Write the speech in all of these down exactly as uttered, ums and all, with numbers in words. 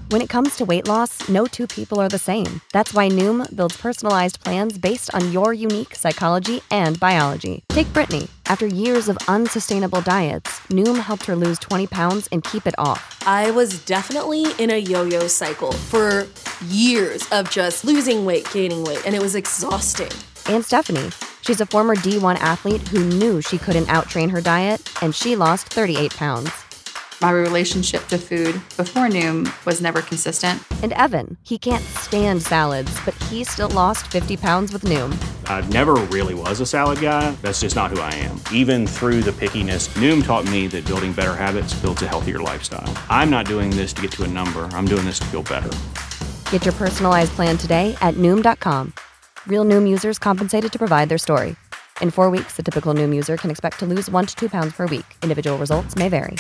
When it comes to weight loss, no two people are the same. That's why Noom builds personalized plans based on your unique psychology and biology. Take Brittany. After years of unsustainable diets, Noom helped her lose twenty pounds and keep it off. I was definitely in a yo-yo cycle for years of just losing weight, gaining weight, and it was exhausting. And Stephanie. She's a former D one athlete who knew she couldn't out-train her diet, and she lost thirty-eight pounds. My relationship to food before Noom was never consistent. And Evan, he can't stand salads, but he still lost fifty pounds with Noom. I never really was a salad guy. That's just not who I am. Even through the pickiness, Noom taught me that building better habits builds a healthier lifestyle. I'm not doing this to get to a number. I'm doing this to feel better. Get your personalized plan today at Noom dot com. Real Noom users compensated to provide their story. In four weeks, the typical Noom user can expect to lose one to two pounds per week. Individual results may vary.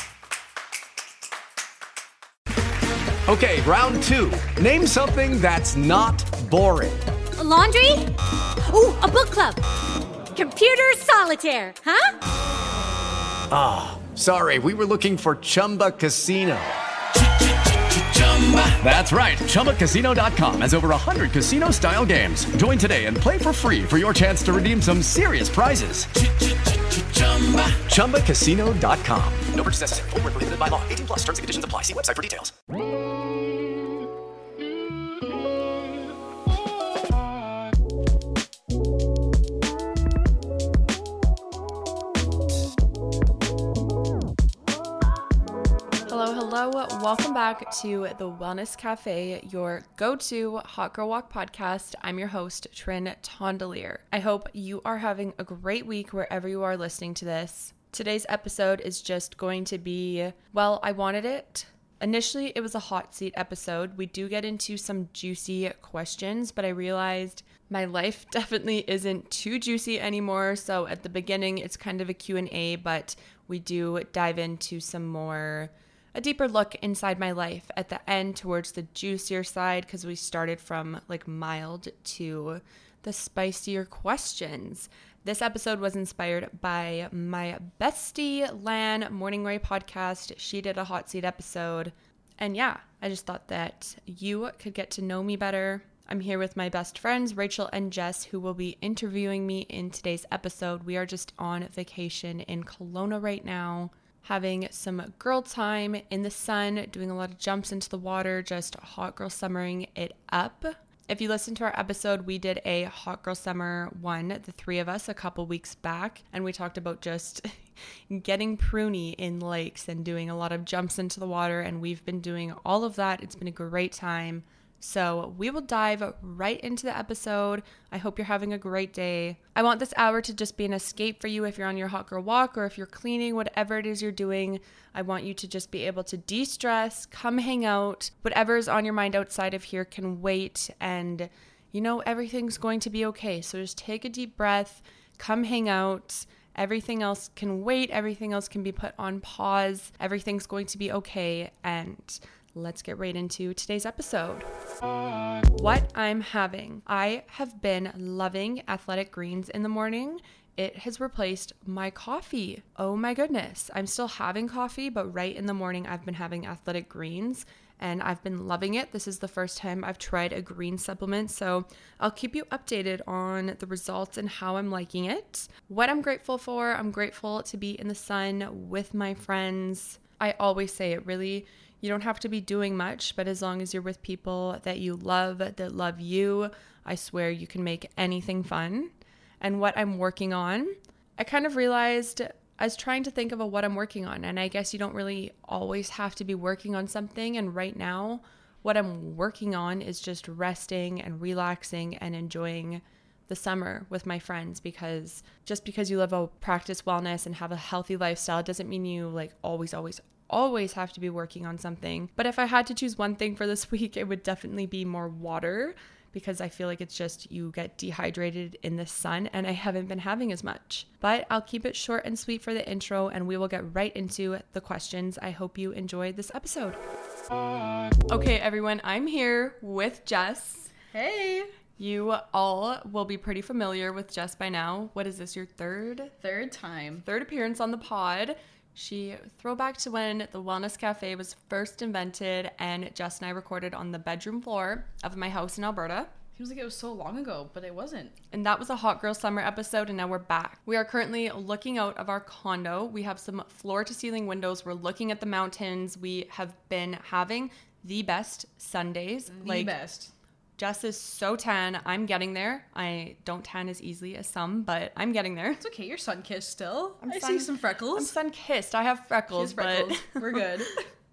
Okay, round two. Name something that's not boring. A laundry? Ooh, a book club. Computer solitaire, huh? Ah, oh, sorry, we were looking for Chumba Casino. That's right, Chumba Casino dot com has over one hundred casino-style games. Join today and play for free for your chance to redeem some serious prizes. Chumba Casino dot com. No purchase necessary. Void where prohibited by law. eighteen plus terms and conditions apply. See website for details. Hello, hello. Welcome back to the Wellness Cafe, your go-to Hot Girl Walk podcast. I'm your host, Trin Tondelier. I hope you are having a great week wherever you are listening to this. Today's episode is just going to be, well, I wanted it. Initially, it was a hot seat episode. We do get into some juicy questions, but I realized my life definitely isn't too juicy anymore. So at the beginning, it's kind of a Q and A, but we do dive into some more, a deeper look inside my life at the end towards the juicier side, because we started from like mild to the spicier questions. This episode was inspired by my bestie Lan Morning Ray podcast. She did a hot seat episode. And yeah, I just thought that you could get to know me better. I'm here with my best friends, Rachel and Jess, who will be interviewing me in today's episode. We are just on vacation in Kelowna right now, having some girl time in the sun, doing a lot of jumps into the water, just hot girl summering it up. If you listen to our episode, we did a Hot Girl Summer one, the three of us, a couple weeks back, and we talked about just getting pruny in lakes and doing a lot of jumps into the water, and we've been doing all of that. It's been a great time. So we will dive right into the episode. I hope you're having a great day. I want this hour to just be an escape for you if you're on your hot girl walk or if you're cleaning, whatever it is you're doing. I want you to just be able to de-stress, come hang out. Whatever is on your mind outside of here can wait, and you know everything's going to be okay. So just take a deep breath, come hang out. Everything else can wait. Everything else can be put on pause. Everything's going to be okay, and let's get right into today's episode. What I'm having. I have been loving Athletic Greens in the morning. It has replaced my coffee. Oh my goodness. I'm still having coffee, but right in the morning I've been having Athletic Greens and I've been loving it. This is the first time I've tried a green supplement, so I'll keep you updated on the results and how I'm liking it. What I'm grateful for, I'm grateful to be in the sun with my friends. I always say it really, you don't have to be doing much, but as long as you're with people that you love, that love you, I swear you can make anything fun. And what I'm working on, I kind of realized I was trying to think of a what I'm working on, and I guess you don't really always have to be working on something. And right now, what I'm working on is just resting and relaxing and enjoying the summer with my friends, because just because you live a practice wellness and have a healthy lifestyle doesn't mean you like always, always, always have to be working on something. But if I had to choose one thing for this week, it would definitely be more water, because I feel like it's just you get dehydrated in the sun and I haven't been having as much. But I'll keep it short and sweet for the intro and we will get right into the questions. I hope you enjoyed this episode. Okay, everyone, I'm here with Jess. Hey. You all will be pretty familiar with Jess by now. What is this, your third? Third time. Third appearance on the pod. She throwback to when the Wellness Cafe was first invented, and Jess and I recorded on the bedroom floor of my house in Alberta. Seems like it was so long ago, but it wasn't. And that was a Hot Girl Summer episode, and now we're back. We are currently looking out of our condo. We have some floor-to-ceiling windows. We're looking at the mountains. We have been having the best Sundays. The like, best. Jess is so tan. I'm getting there. I don't tan as easily as some, but I'm getting there. It's okay. You're sun-kissed still. I'm I sun- see some freckles. I'm sun-kissed. I have freckles, She's freckles. but We're good.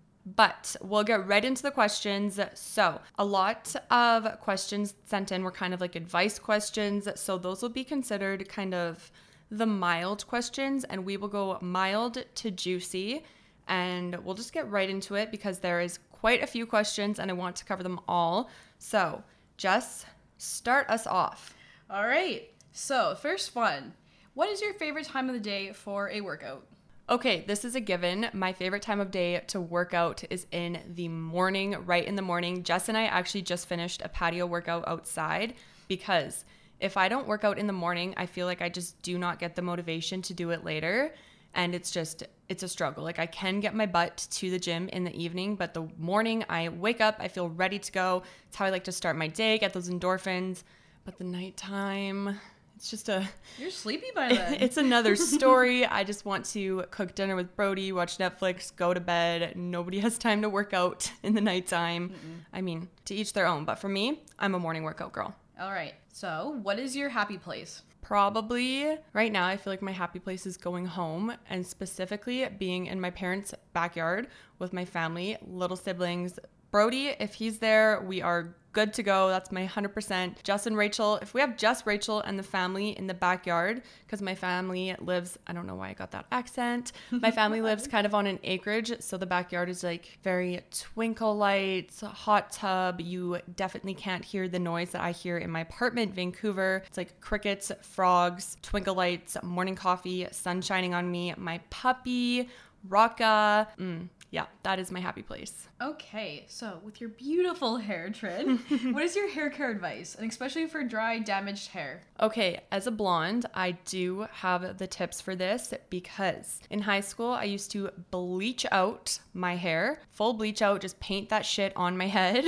But we'll get right into the questions. So a lot of questions sent in were kind of like advice questions. So those will be considered kind of the mild questions, and we will go mild to juicy. And we'll just get right into it because there is quite a few questions and I want to cover them all. So Jess, start us off. All right. So first one. What is your favorite time of the day for a workout? Okay, this is a given. My favorite time of day to work out is in the morning, right in the morning. Jess and I actually just finished a patio workout outside because if I don't work out in the morning, I feel like I just do not get the motivation to do it later. And it's just, it's a struggle. Like I can get my butt to the gym in the evening, but the morning I wake up, I feel ready to go. It's how I like to start my day, get those endorphins. But the nighttime, it's just a... You're sleepy by then. It's another story. I just want to cook dinner with Brody, watch Netflix, go to bed. Nobody has time to work out in the nighttime. Mm-mm. I mean, to each their own. But for me, I'm a morning workout girl. All right. So what is your happy place? Probably right now, I feel like my happy place is going home and specifically being in my parents' backyard with my family, little siblings. Brody, if he's there, we are good to go. That's my one hundred percent. Jess and Rachel, if we have Jess, Rachel, and the family in the backyard, because my family lives, I don't know why I got that accent. My family lives kind of on an acreage, so the backyard is like very twinkle lights, hot tub. You definitely can't hear the noise that I hear in my apartment, Vancouver. It's like crickets, frogs, twinkle lights, morning coffee, sun shining on me, my puppy, Rocka. Mm. Yeah, that is my happy place. Okay, so with your beautiful hair, Trin, what is your hair care advice? And especially for dry, damaged hair. Okay, as a blonde, I do have the tips for this because in high school, I used to bleach out my hair, full bleach out, just paint that shit on my head.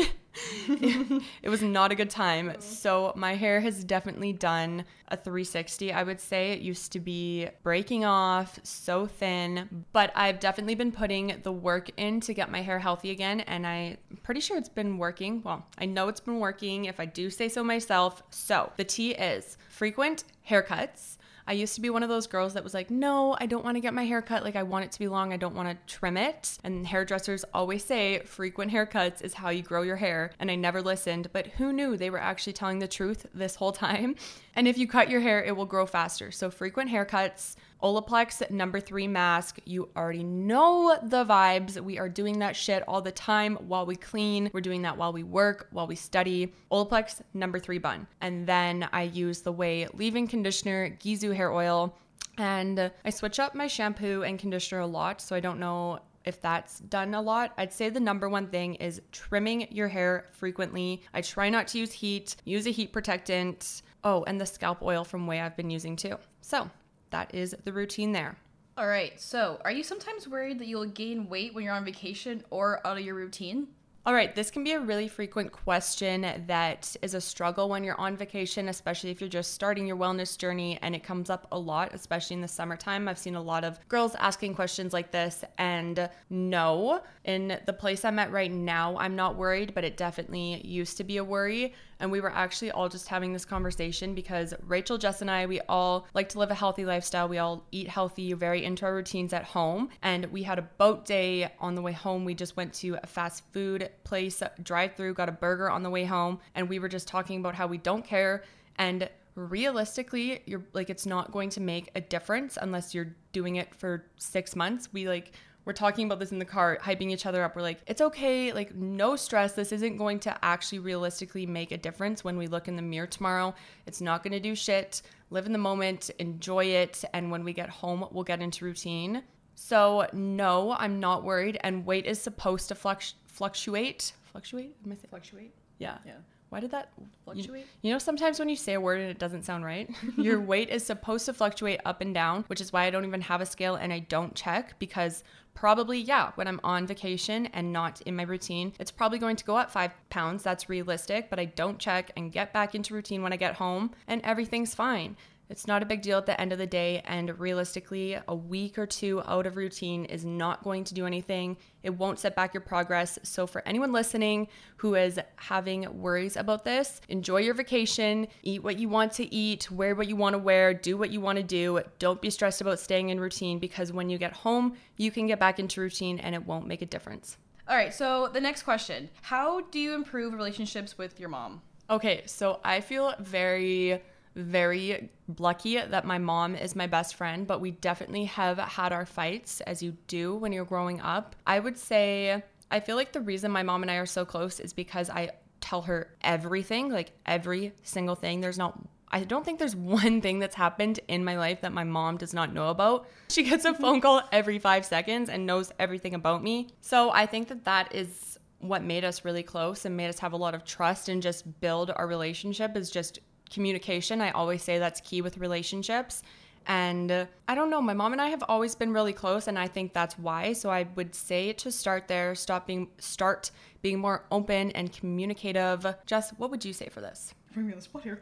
it, it was not a good time. So my hair has definitely done a three sixty. I would say it used to be breaking off, so thin, but I've definitely been putting the work in to get my hair healthy again. And I'm pretty sure it's been working. Well, I know it's been working if I do say so myself. So the tea is frequent haircuts. I used to be one of those girls that was like, no, I don't want to get my hair cut. Like, I want it to be long. I don't want to trim it. And hairdressers always say frequent haircuts is how you grow your hair. And I never listened, but who knew they were actually telling the truth this whole time? And if you cut your hair, it will grow faster. So frequent haircuts, Olaplex number three mask. You already know the vibes. We are doing that shit all the time while we clean. We're doing that while we work, while we study. Olaplex number three bun. And then I use the Way leave-in conditioner, Gizu hair oil, and I switch up my shampoo and conditioner a lot. So I don't know if that's done a lot. I'd say the number one thing is trimming your hair frequently. I try not to use heat, use a heat protectant. Oh, and the scalp oil from Way I've been using too. So that is the routine there. All right. So are you sometimes worried that you'll gain weight when you're on vacation or out of your routine? All right, this can be a really frequent question that is a struggle when you're on vacation, especially if you're just starting your wellness journey, and it comes up a lot, especially in the summertime. I've seen a lot of girls asking questions like this, and no, in the place I'm at right now, I'm not worried, but it definitely used to be a worry. And we were actually all just having this conversation because Rachel, Jess, and I, we all like to live a healthy lifestyle. We all eat healthy, very into our routines at home. And we had a boat day on the way home. We just went to a fast food place, drive through, got a burger on the way home. And we were just talking about how we don't care. And realistically, you're like, it's not going to make a difference unless you're doing it for six months. We like, We're talking about this in the car, hyping each other up. We're like, it's okay, like no stress. This isn't going to actually realistically make a difference when we look in the mirror tomorrow. It's not going to do shit. Live in the moment, enjoy it. And when we get home, we'll get into routine. So no, I'm not worried. And weight is supposed to flux- fluctuate. Fluctuate? Am I saying fluctuate? Yeah. Yeah. Why did that Fluctuate? You, you know, sometimes when you say a word and it doesn't sound right, your weight is supposed to fluctuate up and down, which is why I don't even have a scale and I don't check, because probably, yeah, when I'm on vacation and not in my routine, it's probably going to go up five pounds. That's realistic, but I don't check and get back into routine when I get home and everything's fine. It's not a big deal at the end of the day, and realistically, a week or two out of routine is not going to do anything. It won't set back your progress. So for anyone listening who is having worries about this, enjoy your vacation, eat what you want to eat, wear what you want to wear, do what you want to do. Don't be stressed about staying in routine, because when you get home, you can get back into routine and it won't make a difference. All right, so the next question. How do you improve relationships with your mom? Okay, so I feel very... very lucky that my mom is my best friend, but we definitely have had our fights, as you do when you're growing up. I would say I feel like the reason my mom and I are so close is because I tell her everything, like every single thing. There's not I don't think there's one thing that's happened in my life that my mom does not know about. She gets a phone call every five seconds and knows everything about me. So I think that that is what made us really close and made us have a lot of trust and just build our relationship, is just communication. I always say that's key with relationships. And uh, I don't know, my mom and I have always been really close, and I think that's why. So I would say to start there, stop being, start being more open and communicative. Jess, what would you say for this? Bring me on the spot here.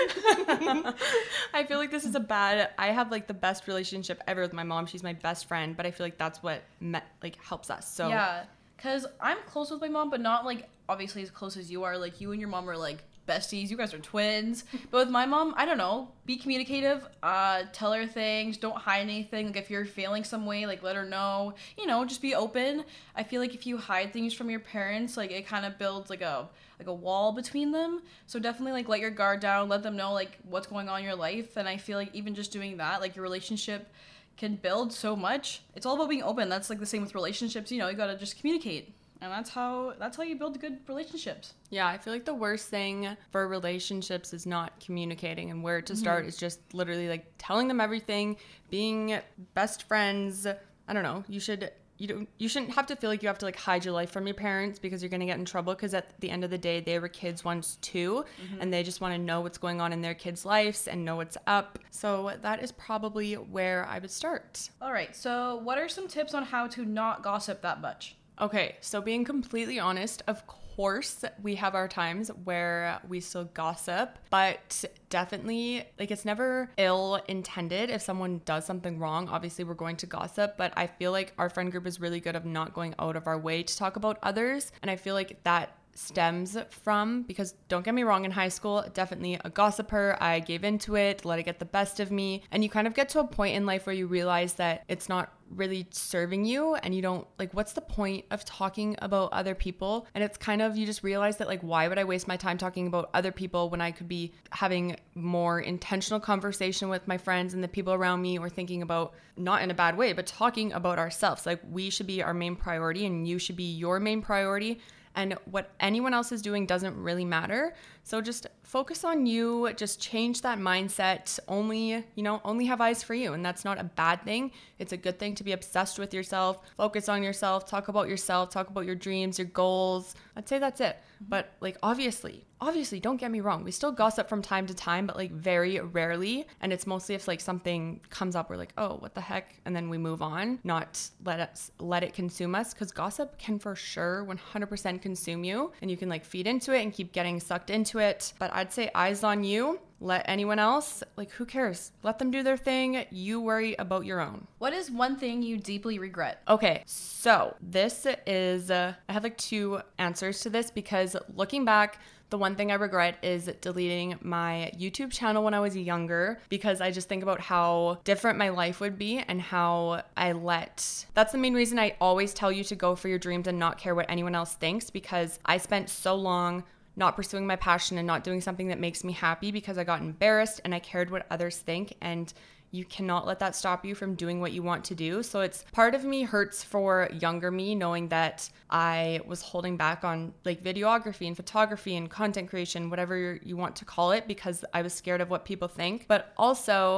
I feel like this is a bad, I have like the best relationship ever with my mom. She's my best friend, but I feel like that's what met, like helps us. So yeah, because I'm close with my mom, but not like obviously as close as you are. Like you and your mom are like besties, you guys are twins. But with my mom, I don't know, be communicative, uh tell her things, don't hide anything. Like if you're feeling some way, like let her know, you know, just be open. I feel like if you hide things from your parents, like it kind of builds like a like a wall between them. So definitely like let your guard down, let them know like what's going on in your life. And I feel like even just doing that, like your relationship can build so much. It's all about being open. That's like the same with relationships, you know, you gotta just communicate. And that's how that's how you build good relationships. Yeah, I feel like the worst thing for relationships is not communicating, and where to start mm-hmm. is just literally like telling them everything, being best friends. I don't know. You should you don't you shouldn't have to feel like you have to like hide your life from your parents, because you're going to get in trouble, because at the end of the day they were kids once too, mm-hmm. and they just want to know what's going on in their kids' lives and know what's up. So that is probably where I would start. All right. So what are some tips on how to not gossip that much? Okay, so being completely honest, of course, we have our times where we still gossip, but definitely, like, it's never ill intended. If someone does something wrong, obviously we're going to gossip, but I feel like our friend group is really good of not going out of our way to talk about others, and I feel like that stems from, because don't get me wrong, in high school, definitely a gossiper. I gave into it, let it get the best of me, and you kind of get to a point in life where you realize that it's not really serving you, and you don't like, what's the point of talking about other people? And it's kind of, you just realize that like, why would I waste my time talking about other people when I could be having more intentional conversation with my friends and the people around me, or thinking about, not in a bad way, but talking about ourselves. Like, we should be our main priority, and you should be your main priority. And what anyone else is doing doesn't really matter. So just focus on you, just change that mindset. Only, you know, only have eyes for you. And that's not a bad thing. It's a good thing to be obsessed with yourself, focus on yourself, talk about yourself, talk about your dreams, your goals. I'd say that's it. But like, obviously, obviously, don't get me wrong. We still gossip from time to time, but like very rarely. And it's mostly if like something comes up, we're like, oh, what the heck? And then we move on, not let us let it consume us. Because gossip can for sure one hundred percent consume you, and you can like feed into it and keep getting sucked into it. But I'd say eyes on you. Let anyone else, like, who cares? Let them do their thing. You worry about your own. What is one thing you deeply regret? Okay, so this is, uh, I have like two answers to this, because looking back, the one thing I regret is deleting my YouTube channel when I was younger, because I just think about how different my life would be and how I let, that's the main reason I always tell you to go for your dreams and not care what anyone else thinks, because I spent so long not pursuing my passion and not doing something that makes me happy because I got embarrassed and I cared what others think, and you cannot let that stop you from doing what you want to do. So it's, part of me hurts for younger me, knowing that I was holding back on like videography and photography and content creation, whatever you want to call it, because I was scared of what people think. But also,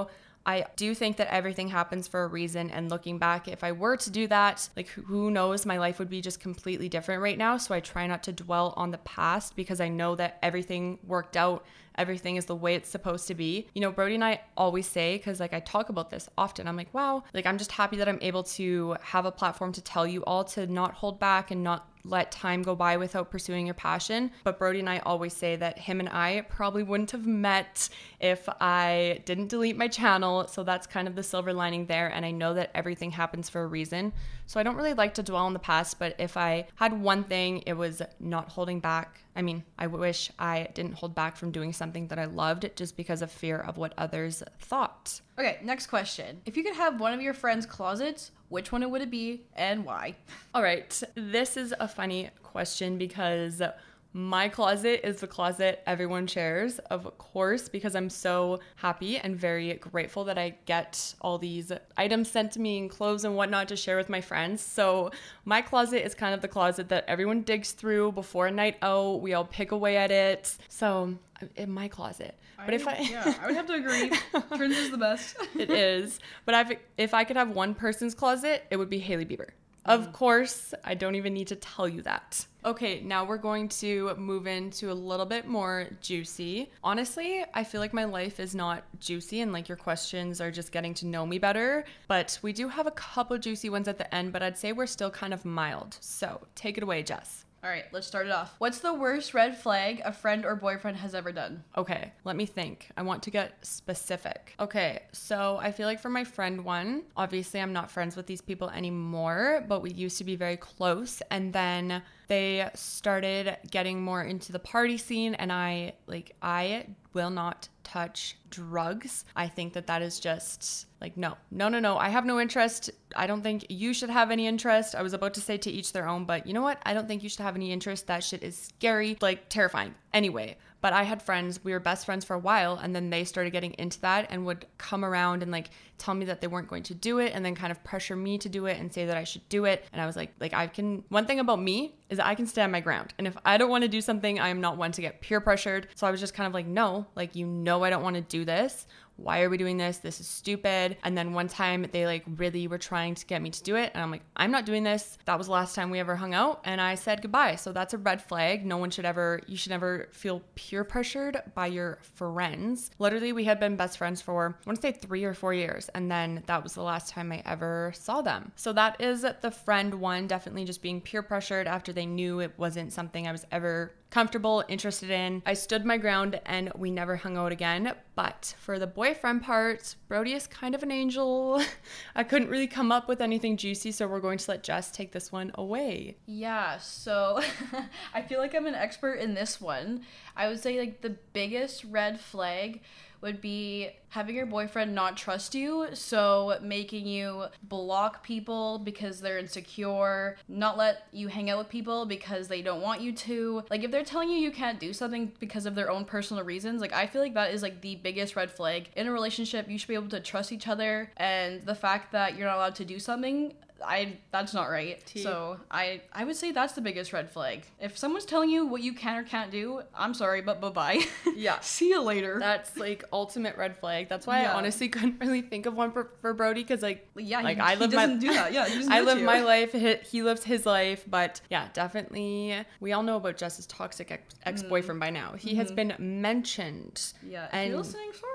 I do think that everything happens for a reason. And looking back, if I were to do that, like who knows, my life would be just completely different right now. So I try not to dwell on the past because I know that everything worked out. Everything is the way it's supposed to be. You know, Brody and I always say, because like I talk about this often, I'm like, wow, like I'm just happy that I'm able to have a platform to tell you all to not hold back and not let time go by without pursuing your passion. But Brody and I always say that him and I probably wouldn't have met if I didn't delete my channel. So that's kind of the silver lining there. And I know that everything happens for a reason. So I don't really like to dwell on the past, but if I had one thing, it was not holding back. I mean, I wish I didn't hold back from doing something that I loved just because of fear of what others thought. Okay, next question. If you could have one of your friend's closets, which one would it be and why? All right, this is a funny question because my closet is the closet everyone shares, of course, because I'm so happy and very grateful that I get all these items sent to me and clothes and whatnot to share with my friends. So my closet is kind of the closet that everyone digs through before a night out. We all pick away at it. So in my closet. But I, if I yeah, I would have to agree. Trins is the best. It is. But I've, if I could have one person's closet, it would be Hailey Bieber. Of course, I don't even need to tell you that. Okay, now we're going to move into a little bit more juicy. Honestly, I feel like my life is not juicy and like your questions are just getting to know me better. But we do have a couple juicy ones at the end, but I'd say we're still kind of mild. So take it away, Jess. All right, let's start it off. What's the worst red flag a friend or boyfriend has ever done? Okay, let me think. I want to get specific. Okay, so I feel like for my friend one, obviously I'm not friends with these people anymore, but we used to be very close. And then they started getting more into the party scene, and I, like, I will not touch drugs. I think that that is just like, no, no, no, no. I have no interest. I don't think you should have any interest. I was about to say to each their own, but you know what? I don't think you should have any interest. That shit is scary, like terrifying. Anyway, but I had friends, we were best friends for a while, and then they started getting into that and would come around and like tell me that they weren't going to do it and then kind of pressure me to do it and say that I should do it. And I was like, like I can, one thing about me is that I can stand my ground. And if I don't want to do something, I am not one to get peer pressured. So I was just kind of like, no, like, you know, I don't want to do this. Why are we doing this? This is stupid. And then one time they like really were trying to get me to do it. And I'm like, I'm not doing this. That was the last time we ever hung out. And I said goodbye. So that's a red flag. No one should ever, you should never feel peer pressured by your friends. Literally, we had been best friends for, I want to say three or four years. And then that was the last time I ever saw them. So that is the friend one, definitely just being peer pressured after they knew it wasn't something I was ever comfortable, interested in. I stood my ground and we never hung out again. But for the boyfriend part, Brody is kind of an angel. I couldn't really come up with anything juicy, so we're going to let Jess take this one away. Yeah, so I feel like I'm an expert in this one. I would say like the biggest red flag would be having your boyfriend not trust you, so making you block people because they're insecure, not let you hang out with people because they don't want you to. Like, if they're telling you you can't do something because of their own personal reasons, like, I feel like that is like the biggest red flag. In a relationship, you should be able to trust each other, and the fact that you're not allowed to do something, I that's not right. T. So I I would say that's the biggest red flag. If someone's telling you what you can or can't do, I'm sorry, but bye-bye. Yeah. See you later. That's like ultimate red flag. That's why yeah. I honestly couldn't really think of one for, for Brody, because like yeah, like he, I live he my doesn't do that. Yeah, he doesn't I do live you. my life. He, he lives his life. But yeah, definitely. We all know about Jess's toxic ex- ex-boyfriend mm. by now. He mm-hmm. has been mentioned. Yeah. And if you're listening, sorry.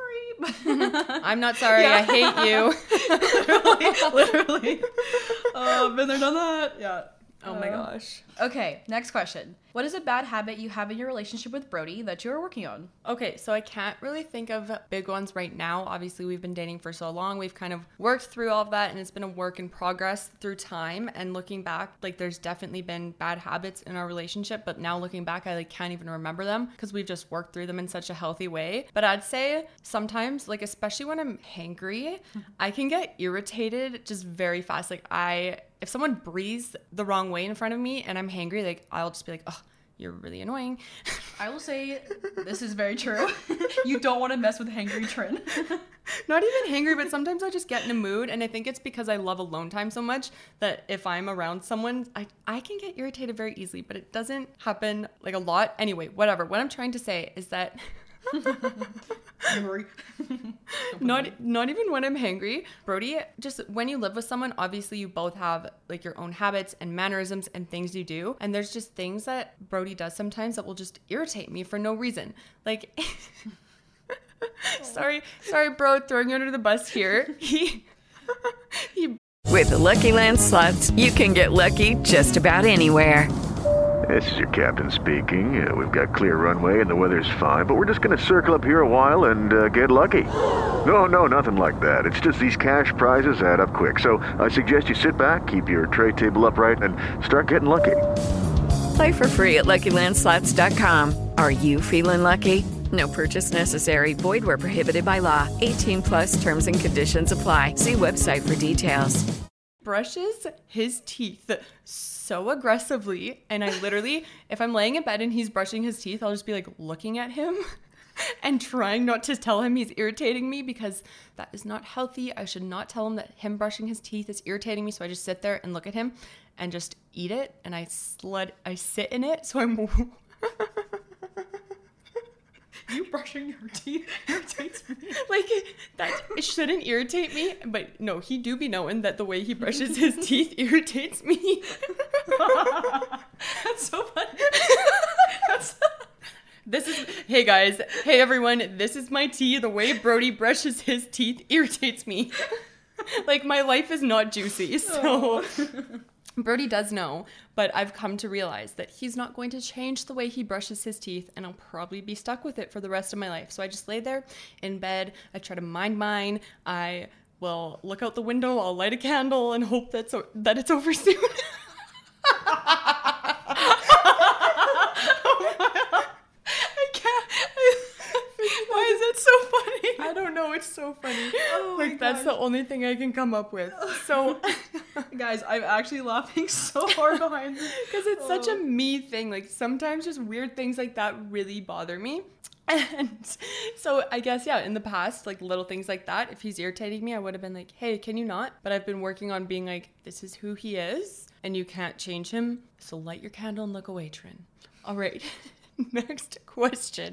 I'm not sorry. Yeah. I hate you. literally, literally. Uh, been there, done that. Yeah. Oh my uh, gosh. Okay, next question. What is a bad habit you have in your relationship with Brody that you're working on? Okay, so I can't really think of big ones right now. Obviously, we've been dating for so long. We've kind of worked through all of that, and it's been a work in progress through time. And looking back, like, there's definitely been bad habits in our relationship, but now looking back, I like can't even remember them because we've just worked through them in such a healthy way. But I'd say sometimes, like, especially when I'm hangry, I can get irritated just very fast. Like, I... If someone breathes the wrong way in front of me and I'm hangry, like, I'll just be like, oh, you're really annoying. I will say this is very true. You don't want to mess with hangry Trin. Not even hangry, but sometimes I just get in a mood, and I think it's because I love alone time so much that if I'm around someone, I, I can get irritated very easily, but it doesn't happen like a lot. Anyway, whatever. What I'm trying to say is that Hungry. not not even when I'm hangry. Brody, just when you live with someone, obviously you both have like your own habits and mannerisms and things you do. And there's just things that Brody does sometimes that will just irritate me for no reason. Like, sorry, sorry, bro, throwing you under the bus here. He, he. With the Lucky Land Slots, you can get lucky just about anywhere. This is your captain speaking. Uh, we've got clear runway and the weather's fine, but we're just going to circle up here a while and uh, get lucky. No, no, nothing like that. It's just these cash prizes add up quick. So I suggest you sit back, keep your tray table upright, and start getting lucky. Play for free at Lucky Land Slots dot com. Are you feeling lucky? No purchase necessary. Void where prohibited by law. eighteen plus terms and conditions apply. See website for details. Brushes his teeth so aggressively, and I literally, if I'm laying in bed and he's brushing his teeth, I'll just be like looking at him and trying not to tell him he's irritating me, because that is not healthy. I should not tell him that him brushing his teeth is irritating me. So I just sit there and look at him and just eat it, and I slid, I sit in it. So I'm You brushing your teeth irritates me. Like, that it shouldn't irritate me, but no, he do be knowing that the way he brushes his teeth irritates me. That's so funny. That's This is, hey guys, hey everyone, this is my tea. The way Brody brushes his teeth irritates me. Like, my life is not juicy, so... Brody does know, but I've come to realize that he's not going to change the way he brushes his teeth, and I'll probably be stuck with it for the rest of my life. So I just lay there in bed, I try to mind mine, I will look out the window, I'll light a candle and hope that's o- that it's over soon. Why is that so funny? I don't know, it's so funny. Oh my like, that's gosh. the only thing I can come up with. So, guys, I'm actually laughing so hard behind this. Because it's such a me thing. Like, sometimes just weird things like that really bother me. And so I guess, yeah, in the past, like little things like that, if he's irritating me, I would have been like, hey, can you not? But I've been working on being like, this is who he is and you can't change him. So light your candle and look away, Trin. All right. Next question.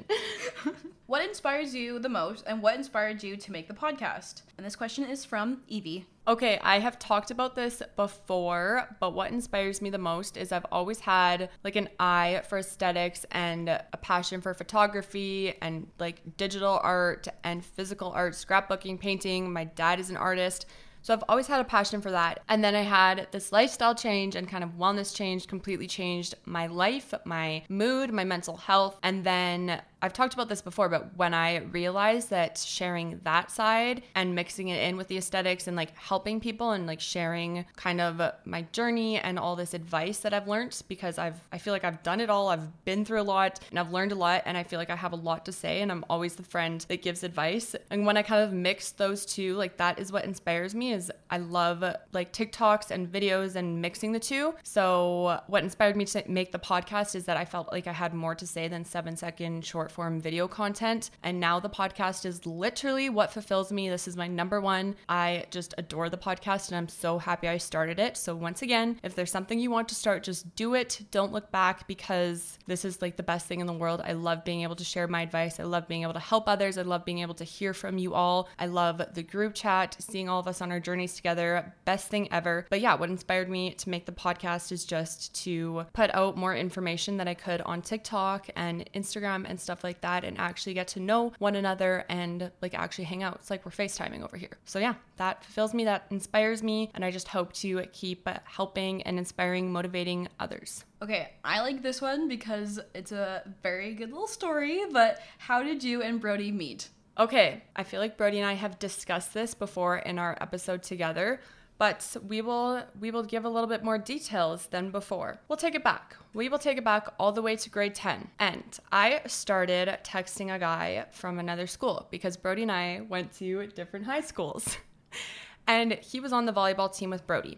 What inspires you the most, and what inspired you to make the podcast? And this question is from Evie. Okay, I have talked about this before, but what inspires me the most is I've always had like an eye for aesthetics and a passion for photography and like digital art and physical art, scrapbooking, painting. My dad is an artist. So I've always had a passion for that. And then I had this lifestyle change and kind of wellness change, completely changed my life, my mood, my mental health. And then I've talked about this before, but when I realized that sharing that side and mixing it in with the aesthetics and like helping people and like sharing kind of my journey and all this advice that I've learned, because I've, I feel like I've done it all. I've been through a lot and I've learned a lot, and I feel like I have a lot to say, and I'm always the friend that gives advice. And when I kind of mix those two, like that is what inspires me. Is I love like TikToks and videos and mixing the two. So what inspired me to make the podcast is that I felt like I had more to say than seven second short form video content. And now the podcast is literally what fulfills me. This is my number one. I just adore the podcast and I'm so happy I started it. So once again, if there's something you want to start, just do it. Don't look back, because this is like the best thing in the world. I love being able to share my advice. I love being able to help others. I love being able to hear from you all. I love the group chat, seeing all of us on our journeys together. Best thing ever. But yeah, what inspired me to make the podcast is just to put out more information that I could on TikTok and Instagram and stuff like that, and actually get to know one another and like actually hang out. It's like we're FaceTiming over here. So yeah, that fulfills me, that inspires me, and I just hope to keep helping and inspiring, motivating others. Okay, I like this one because it's a very good little story, but how did you and Brody meet? Okay, I feel like Brody and I have discussed this before in our episode together, but we will we will give a little bit more details than before. We'll take it back. We will take it back all the way to grade ten. And I started texting a guy from another school because Brody and I went to different high schools. And he was on the volleyball team with Brody.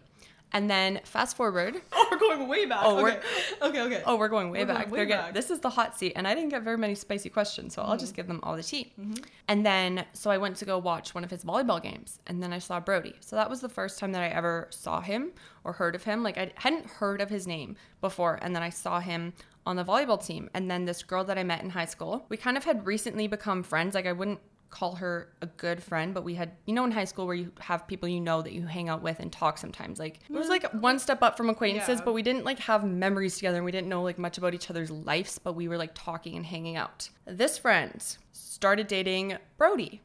And then fast forward. Oh, we're going way back. Oh, okay. we're, okay, okay. Oh, we're going way we're back. Going way They're back. Getting, this is the hot seat. And I didn't get very many spicy questions, so mm-hmm. I'll just give them all the tea. Mm-hmm. And then, so I went to go watch one of his volleyball games. And then I saw Brody. So that was the first time that I ever saw him or heard of him. Like, I hadn't heard of his name before. And then I saw him on the volleyball team. And then this girl that I met in high school, we kind of had recently become friends. Like, I wouldn't call her a good friend, but we had, you know, in high school where you have people you know that you hang out with and talk sometimes. Like, it was like one step up from acquaintances, yeah. But we didn't like have memories together and we didn't know like much about each other's lives, but we were like talking and hanging out. This friend started dating Brody.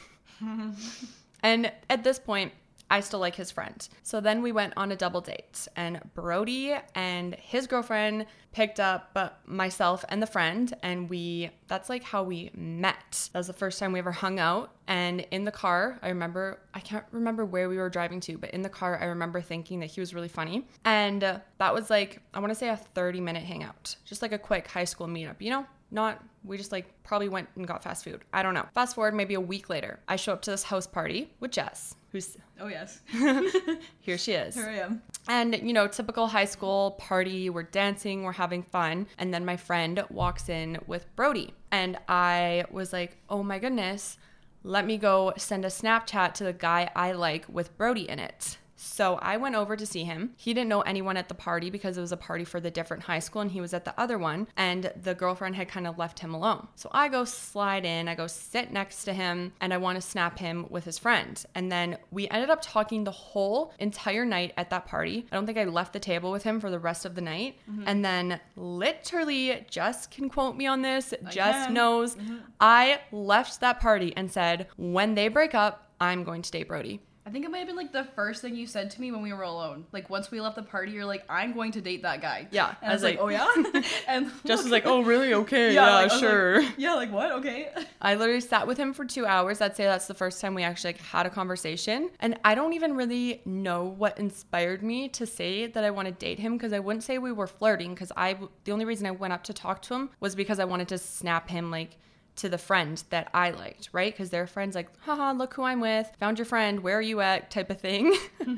And at this point, I still like his friend. So then we went on a double date and Brody and his girlfriend picked up myself and the friend, and we, that's like how we met. That was the first time we ever hung out. And in the car, I remember, I can't remember where we were driving to, but in the car, I remember thinking that he was really funny. And uh, that was like, I want to say a thirty minute hangout, just like a quick high school meetup, you know? Not, we just like probably went and got fast food. I don't know. Fast forward maybe a week later, I show up to this house party with Jess, who's... Oh, yes. Here she is. Here I am. And, you know, typical high school party. We're dancing, we're having fun. And then my friend walks in with Brody. And I was like, oh my goodness, let me go send a Snapchat to the guy I like with Brody in it. So I went over to see him. He didn't know anyone at the party because it was a party for the different high school and he was at the other one, and the girlfriend had kind of left him alone. So I go slide in, I go sit next to him, and I want to snap him with his friend. And then we ended up talking the whole entire night at that party. I don't think I left the table with him for the rest of the night. Mm-hmm. And then literally, Jess can quote me on this, I Jess can. knows, mm-hmm. I left that party and said, when they break up, I'm going to date Brody. I think it might have been like the first thing you said to me when we were alone. Like once we left the party, you're like, I'm going to date that guy. Yeah. And I was like, like, oh yeah? And Jess was like, oh really? Okay. Yeah, yeah like, sure. Like, yeah, like what? Okay. I literally sat with him for two hours. I'd say that's the first time we actually like had a conversation. And I don't even really know what inspired me to say that I want to date him, because I wouldn't say we were flirting, because I, the only reason I went up to talk to him was because I wanted to snap him like to the friend that I liked, right? Because their friends like, haha, look who I'm with, found your friend, where are you at, type of thing.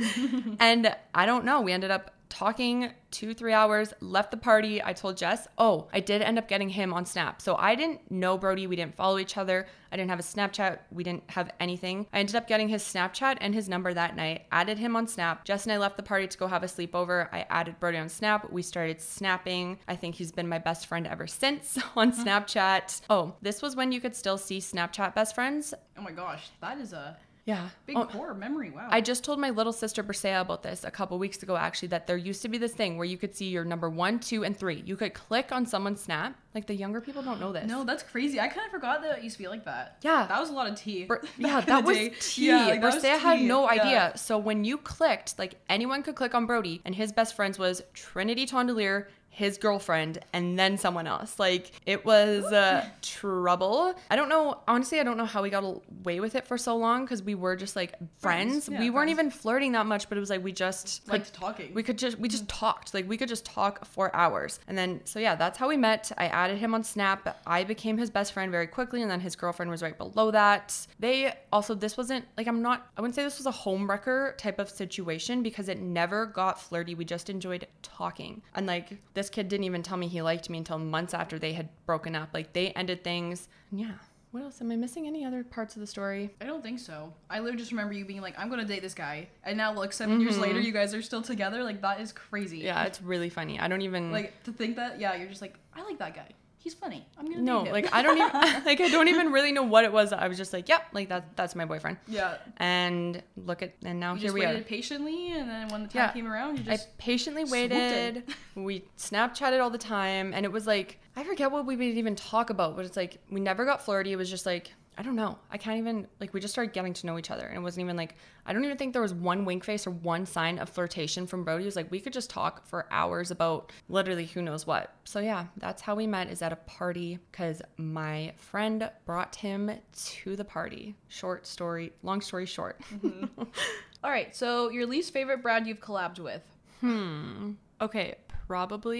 And I don't know, we ended up talking two, three hours, left the party. I told Jess, oh, I did end up getting him on Snap. So I didn't know Brody. We didn't follow each other. I didn't have a Snapchat. We didn't have anything. I ended up getting his Snapchat and his number that night, added him on Snap. Jess and I left the party to go have a sleepover. I added Brody on Snap. We started snapping. I think he's been my best friend ever since on Snapchat. Oh, this was when you could still see Snapchat best friends. Oh my gosh, that is a... Yeah. Big oh, core memory. Wow. I just told my little sister Brisea about this a couple weeks ago, actually, that there used to be this thing where you could see your number one, two, and three. You could click on someone's Snap. Like, the younger people don't know this. No, that's crazy. I kind of forgot that it used to be like that. Yeah. That was a lot of tea. Br- yeah, that was day. tea. Yeah, like, Brisea had no idea. Yeah. So when you clicked, like, anyone could click on Brody, and his best friends was Trinity Tondelier, his girlfriend, and then someone else. Like, it was uh, trouble. I don't know. Honestly, I don't know how we got away with it for so long, because we were just like friends. friends. Yeah, we weren't friends. even flirting that much, but it was like we just liked talking. We could just we just talked. Like, we could just talk for hours. And then so yeah, that's how we met. I added him on Snap. I became his best friend very quickly, and then his girlfriend was right below that. They also, this wasn't like, I'm not, I wouldn't say this was a homewrecker type of situation, because it never got flirty. We just enjoyed talking. And like, this kid didn't even tell me he liked me until months after they had broken up. Like, they ended things. And yeah. What else? Am I missing any other parts of the story? I don't think so. I literally just remember you being like, I'm going to date this guy. And now look, seven mm-hmm. years later, you guys are still together. Like, that is crazy. Yeah, it's really funny. I don't even... Like, to think that, yeah, you're just like, I like that guy. He's funny. I'm gonna no, date him. like I don't even like I don't even really know what it was. I was just like, yep, like that that's my boyfriend. Yeah. And look at and now you here just we waited are. patiently, and then when the time yeah. came around, you just I patiently waited. We Snapchatted all the time, and it was like, I forget what we would even talk about, but it's like we never got flirty. It was just like, I don't know. I can't even, like, we just started getting to know each other. And it wasn't even like, I don't even think there was one wink face or one sign of flirtation from Brody. It was like, we could just talk for hours about literally who knows what. So yeah, that's how we met, is at a party, because my friend brought him to the party. Short story, long story short. Mm-hmm. All right. So your least favorite brand you've collabed with? Hmm. Okay. Probably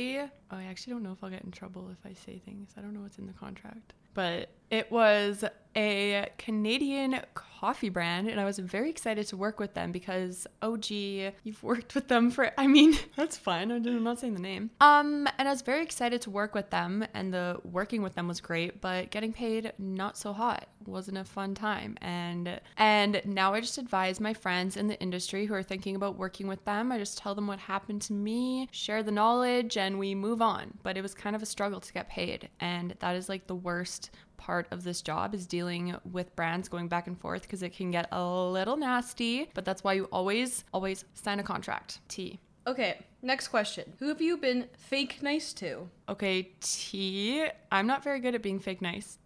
Oh, I actually don't know if I'll get in trouble if I say things. I don't know what's in the contract. But it was a Canadian coffee brand, and I was very excited to work with them because, oh gee, you've worked with them for, I mean, that's fine. I'm not saying the name. Um, and I was very excited to work with them, and the working with them was great, but getting paid not so hot. Wasn't a fun time. And and now I just advise my friends in the industry who are thinking about working with them. I just tell them what happened to me, share the knowledge, and we move on. But it was kind of a struggle to get paid, and that is like the worst part of this job, is dealing with brands going back and forth, because it can get a little nasty. But that's why you always always sign a contract. T. Okay, next question. Who have you been fake nice to? Okay, T. I'm not very good at being fake nice.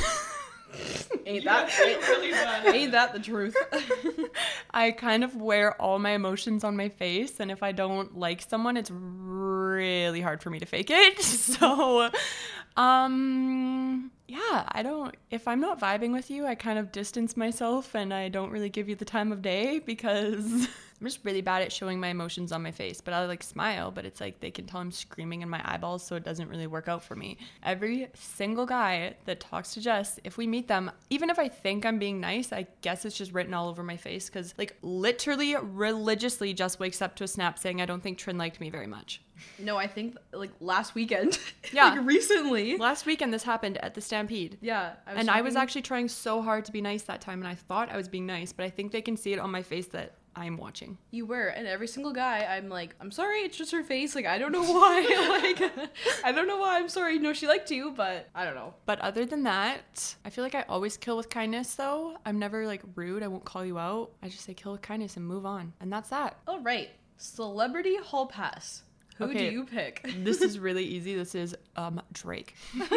Ain't that ain't, really bad. Ain't that the truth? I kind of wear all my emotions on my face, and if I don't like someone, it's really hard for me to fake it. So, um, yeah, I don't, if I'm not vibing with you, I kind of distance myself and I don't really give you the time of day, because I'm just really bad at showing my emotions on my face. But I like smile, but it's like they can tell I'm screaming in my eyeballs, so it doesn't really work out for me. Every single guy that talks to Jess, if we meet them, even if I think I'm being nice, I guess it's just written all over my face, because like literally religiously Jess wakes up to a snap saying, I don't think Trin liked me very much. No, I think like last weekend. Yeah. Like recently. Last weekend this happened at the Stampede. Yeah. I was and talking... I was actually trying so hard to be nice that time, and I thought I was being nice, but I think they can see it on my face that I'm watching. You were, and every single guy, I'm like, I'm sorry, it's just her face. Like, I don't know why. like, I don't know why I'm sorry. No, she liked you, but I don't know. But other than that, I feel like I always kill with kindness, though. I'm never like rude. I won't call you out. I just say kill with kindness and move on. And that's that. All right. Celebrity Hall Pass. Who okay, do you pick? This is really easy. This is um Drake.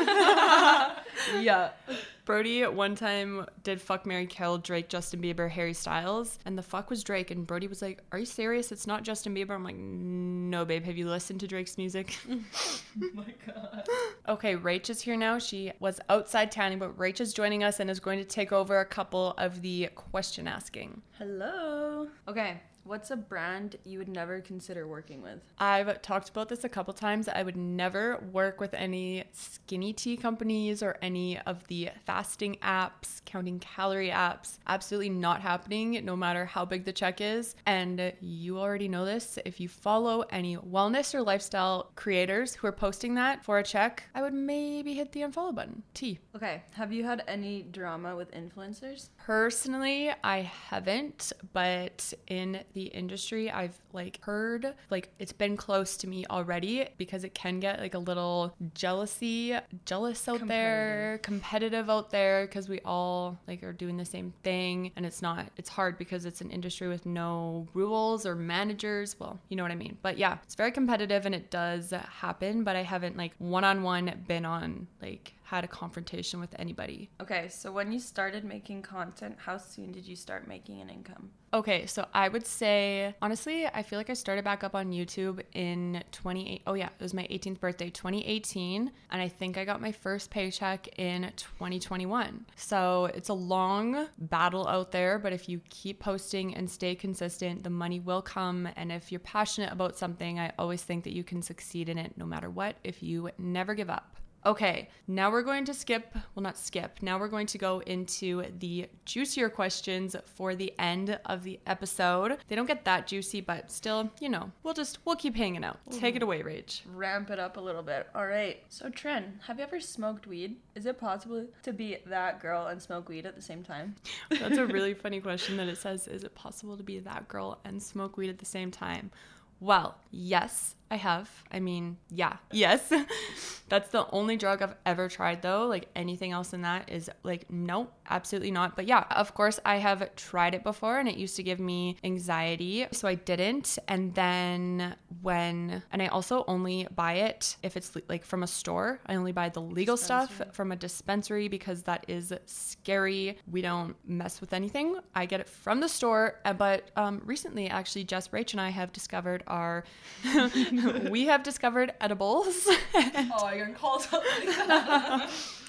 Yeah. Brody one time did fuck, marry, kill Drake, Justin Bieber, Harry Styles, and the fuck was Drake. And Brody was like, are you serious? It's not Justin Bieber? I'm like, no, babe. Have you listened to Drake's music? Oh my God. Okay, Rach is here now. She was outside tanning, but Rach is joining us and is going to take over a couple of the question asking. Hello. Okay. What's a brand you would never consider working with? I've talked about this a couple times. I would never work with any skinny tea companies or any of the fasting apps, counting calorie apps. Absolutely not happening, no matter how big the check is. And you already know this. If you follow any wellness or lifestyle creators who are posting that for a check, I would maybe hit the unfollow button. T. Okay. Have you had any drama with influencers? Personally, I haven't, but in the industry, I've like heard, like it's been close to me already, because it can get like a little jealousy, jealous out there, competitive out there, because we all like are doing the same thing, and it's not, it's hard because it's an industry with no rules or managers. Well, you know what I mean. But yeah, it's very competitive and it does happen, but I haven't like one-on-one been on like had a confrontation with anybody. Okay, so when you started making content, how soon did you start making an income? Okay, so I would say, honestly, I feel like I started back up on YouTube in twenty-eight. Oh yeah, it was my eighteenth birthday, twenty eighteen. And I think I got my first paycheck in twenty twenty-one. So it's a long battle out there, but if you keep posting and stay consistent, the money will come. And if you're passionate about something, I always think that you can succeed in it no matter what, if you never give up. Okay, now we're going to skip, well not skip, now we're going to go into the juicier questions for the end of the episode. They don't get that juicy, but still, you know, we'll just, we'll keep hanging out. Ooh. Take it away, Rach. Ramp it up a little bit. All right, so Trin, have you ever smoked weed? Is it possible to be that girl and smoke weed at the same time? That's a really funny question that it says, is it possible to be that girl and smoke weed at the same time? Well, yes, I have. I mean, yeah, yes. That's the only drug I've ever tried, though. Like anything else in that is like, nope, absolutely not. But yeah, of course, I have tried it before and it used to give me anxiety. So I didn't. And then when, and I also only buy it if it's like from a store. I only buy the legal stuff from a dispensary because that is scary. We don't mess with anything. I get it from the store. But um, recently, actually, Jess, Rach, and I have discovered our... we have discovered edibles. Oh, I got called up like that.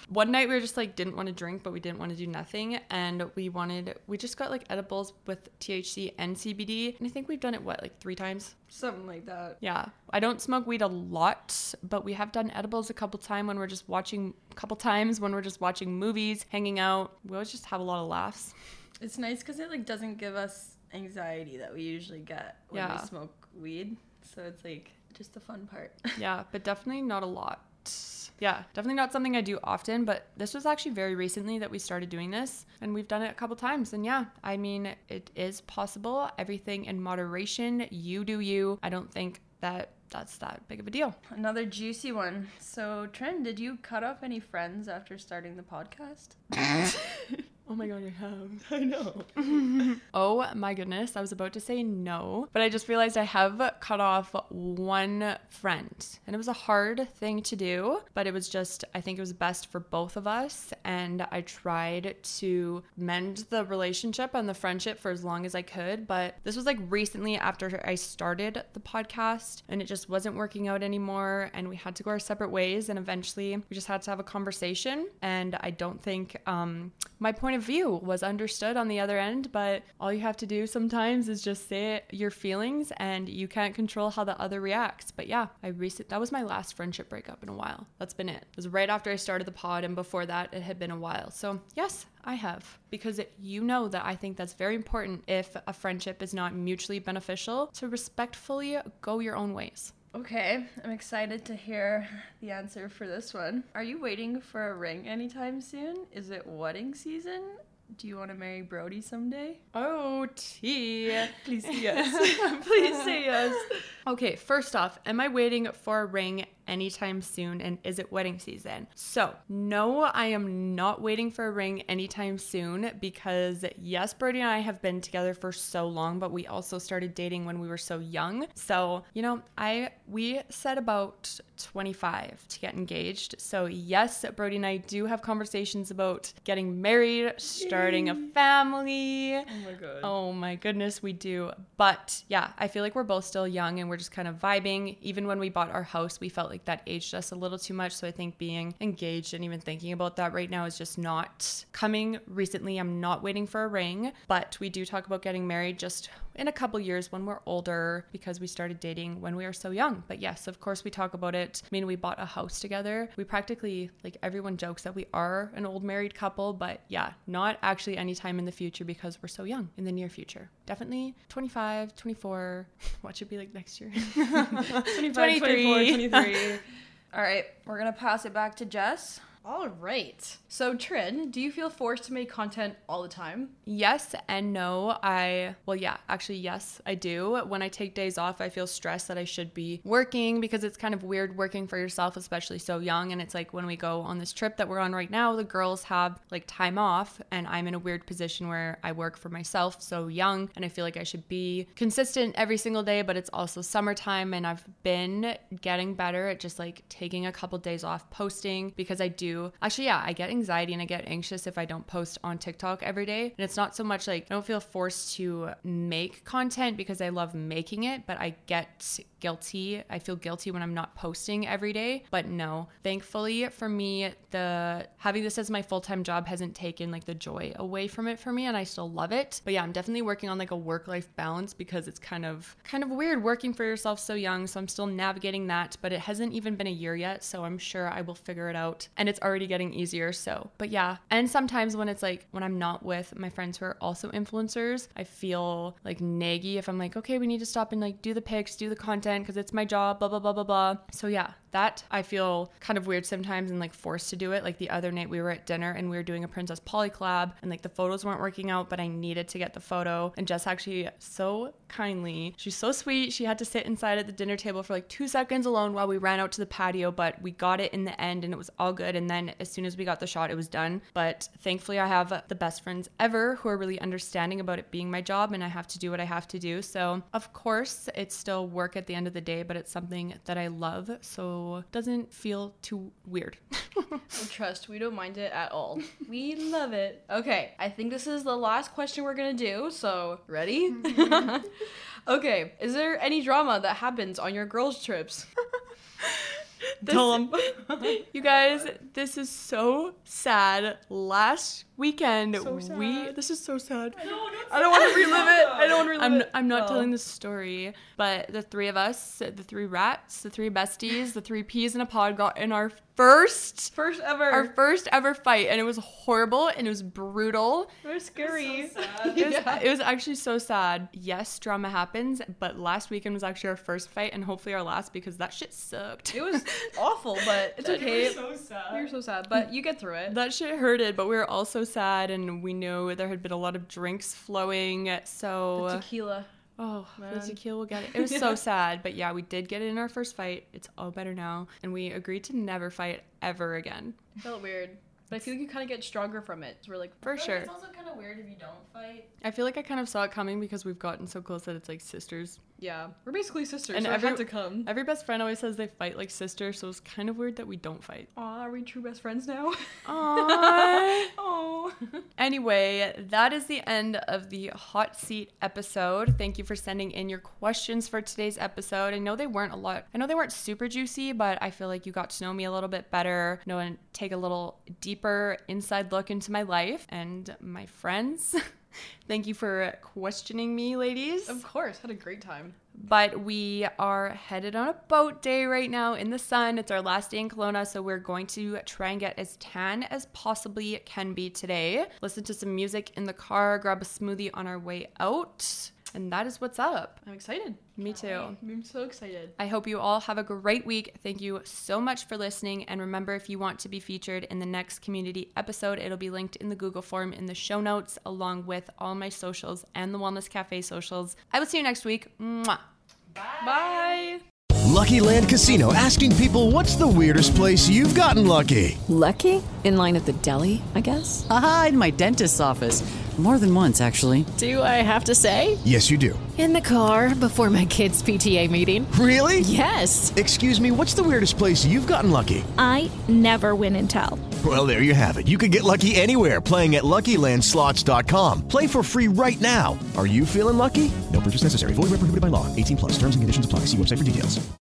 one night we were just like, didn't want to drink, but we didn't want to do nothing. And we wanted, we just got like edibles with T H C and C B D. And I think we've done it, what, like three times? Something like that. Yeah. I don't smoke weed a lot, but we have done edibles a couple times when we're just watching, a couple times when we're just watching movies, hanging out. We always just have a lot of laughs. It's nice because it like doesn't give us anxiety that we usually get when Yeah. we smoke weed. So it's like just the fun part. Yeah, but definitely not a lot. Yeah, definitely not something I do often, but this was actually very recently that we started doing this, and we've done it a couple times. And yeah, I mean, it is possible. Everything in moderation. You do you. I don't think that that's that big of a deal. Another juicy one. So, Trin, did you cut off any friends after starting the podcast? Oh my god, I have. I know. Oh my goodness, I was about to say no, but I just realized I have cut off one friend. And it was a hard thing to do, but it was just, I think it was best for both of us. And I tried to mend the relationship and the friendship for as long as I could. But this was like recently after I started the podcast, and it just wasn't working out anymore. And we had to go our separate ways. And eventually we just had to have a conversation. And I don't think um, my point of view was understood on the other end, but all you have to do sometimes is just say your feelings, and you can't control how the other reacts. But yeah, I recent that was my last friendship breakup in a while. That's been it. It was right after I started the pod, and before that it had been a while. So yes, I have, because it, you know that I think that's very important if a friendship is not mutually beneficial, to respectfully go your own ways. Okay, I'm excited to hear the answer for this one. Are you waiting for a ring anytime soon? Is it wedding season? Do you want to marry Brody someday? Oh, T. Please say yes. Please say yes. Okay, first off, am I waiting for a ring anytime soon, and is it wedding season? So, no, I am not waiting for a ring anytime soon, because yes, Brody and I have been together for so long, but we also started dating when we were so young. So, you know, I we said about twenty-five to get engaged. So yes, Brody and I do have conversations about getting married, starting a family. Oh my god. Oh my goodness, we do. But yeah, I feel like we're both still young and we're just kind of vibing. Even when we bought our house, we felt like that aged us a little too much. So I think being engaged and even thinking about that right now is just not coming recently. I'm not waiting for a ring, but we do talk about getting married just in a couple years when we're older, because we started dating when we were so young. But yes, of course we talk about it. I mean, we bought a house together. We practically, like, everyone jokes that we are an old married couple, but yeah, not actually anytime in the future because we're so young. In the near future, definitely twenty-five, twenty-four. What should be like next year? twenty-five, twenty-four, twenty-three. All right, we're gonna pass it back to Jess. All right. So, Trin, do you feel forced to make content all the time? Yes and no. I, well, yeah, actually, yes, I do. When I take days off, I feel stressed that I should be working, because it's kind of weird working for yourself, especially so young. And it's like when we go on this trip that we're on right now, the girls have like time off, and I'm in a weird position where I work for myself so young, and I feel like I should be consistent every single day, but it's also summertime, and I've been getting better at just like taking a couple days off posting, because I do Actually, yeah, I get anxiety and I get anxious if I don't post on TikTok every day. And it's not so much like I don't feel forced to make content because I love making it, but I get guilty. I feel guilty when I'm not posting every day. But no, thankfully for me, the having this as my full-time job hasn't taken like the joy away from it for me, and I still love it. But yeah, I'm definitely working on like a work-life balance, because it's kind of kind of weird working for yourself so young. So I'm still navigating that, but it hasn't even been a year yet. So I'm sure I will figure it out, and it's already getting easier. So, but yeah. And sometimes when it's like, when I'm not with my friends who are also influencers, I feel like naggy if I'm like, okay, we need to stop and like do the pics, do the content, because it's my job, blah, blah, blah, blah, blah. So yeah, that I feel kind of weird sometimes and like forced to do it. Like the other night we were at dinner and we were doing a Princess Polly collab, and like the photos weren't working out, but I needed to get the photo. And Jess actually so kindly, she's so sweet, she had to sit inside at the dinner table for like two seconds alone while we ran out to the patio, but we got it in the end and it was all good. And then as soon as we got the shot, it was done. But thankfully I have the best friends ever who are really understanding about it being my job, and I have to do what I have to do. So of course it's still work at the end of the day, but it's something that I love, so it doesn't feel too weird. Trust, we don't mind it at all. We love it. Okay, I think this is the last question we're gonna do, so ready? Okay, is there any drama that happens on your girls' trips? Tell them. You guys, this is so sad. Last weekend, So sad. we. This is so sad. I don't, I don't want to relive it. I don't want to relive I'm, it. I'm not Well. telling the story, but the three of us, the three rats, the three besties, the three peas in a pod got in our first, First ever. our first ever fight, and it was horrible and it was brutal. It was scary. It was, it was actually so sad. Yes, drama happens, but last weekend was actually our first fight and hopefully our last because that shit sucked. It was awful, but it's okay. It was so sad. We were so sad, but you get through it. That shit hurted, but we were all so sad and we knew there had been a lot of drinks flowing, so... The tequila. Oh, Man. the tequila will get it. It was so sad, but yeah, we did get it in our first fight. It's all better now, and we agreed to never fight ever again. Felt weird. But I feel like you kind of get stronger from it. So we're like, For sure. It's also kind of weird if you don't fight. I feel like I kind of saw it coming because we've gotten so close that it's like sisters. yeah, we're basically sisters, And so every- it had to come. Every best friend always says they fight like sisters, so it's kind of weird that we don't fight. Aw, are we true best friends now? Aww. Oh. Anyway, that is the end of the hot seat episode. Thank you for sending in your questions for today's episode. I know they weren't a lot. I know they weren't super juicy, but I feel like you got to know me a little bit better, know and take a little deeper inside look into my life and my friends. Thank you for questioning me, ladies. Of course, had a great time. But we are headed on a boat day right now in the sun. It's our last day in Kelowna, so we're going to try and get as tan as possibly can be today. Listen to some music in the car, grab a smoothie on our way out, and that is what's up. I'm excited. Me too. I'm so excited. I hope you all have a great week. Thank you so much for listening. And remember, if you want to be featured in the next community episode, it'll be linked in the Google form in the show notes, along with all my socials and the Wellness Cafe socials. I will see you next week. Mwah. Bye. Bye. Lucky Land Casino, asking people, what's the weirdest place you've gotten lucky? Lucky? In line at the deli, I guess? Aha, in my dentist's office. More than once, actually. Do I have to say? Yes, you do. In the car before my kids' P T A meeting. Really? Yes. Excuse me, what's the weirdest place you've gotten lucky? I never win and tell. Well, there you have it. You can get lucky anywhere, playing at Lucky Land Slots dot com. Play for free right now. Are you feeling lucky? No purchase necessary. Void where prohibited by law. eighteen plus. Terms and conditions apply. See website for details.